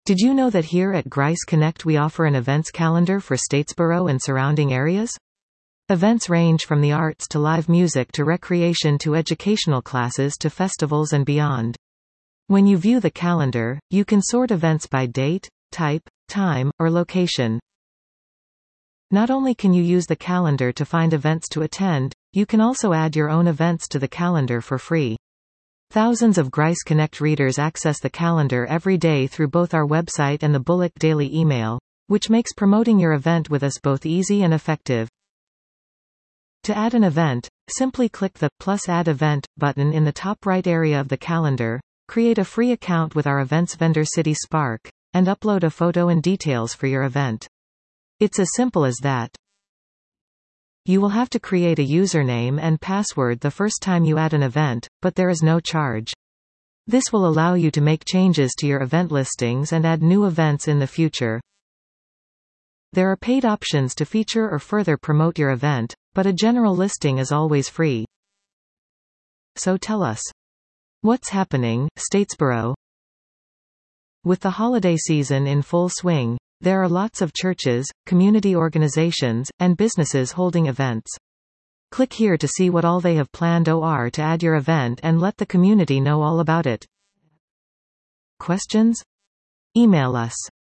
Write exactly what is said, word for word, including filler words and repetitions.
Did you know that here at Grice Connect we offer an events calendar for Statesboro and surrounding areas? Events range from the arts to live music to recreation to educational classes to festivals and beyond. When you view the calendar, you can sort events by date, type, time, or location. Not only can you use the calendar to find events to attend, you can also add your own events to the calendar for free. Thousands of Grice Connect readers access the calendar every day through both our website and the Bullock Daily email, which makes promoting your event with us both easy and effective. To add an event, simply click the plus Add Event button in the top right area of the calendar, create a free account with our events vendor CitySpark, and upload a photo and details for your event. It's as simple as that. You will have to create a username and password the first time you add an event, but there is no charge. This will allow you to make changes to your event listings and add new events in the future. There are paid options to feature or further promote your event, but a general listing is always free. So tell us, what's happening, Statesboro? With the holiday season in full swing, there are lots of churches, community organizations, and businesses holding events. Click here to see what all they have planned or to add your event and let the community know all about it. Questions? Email us.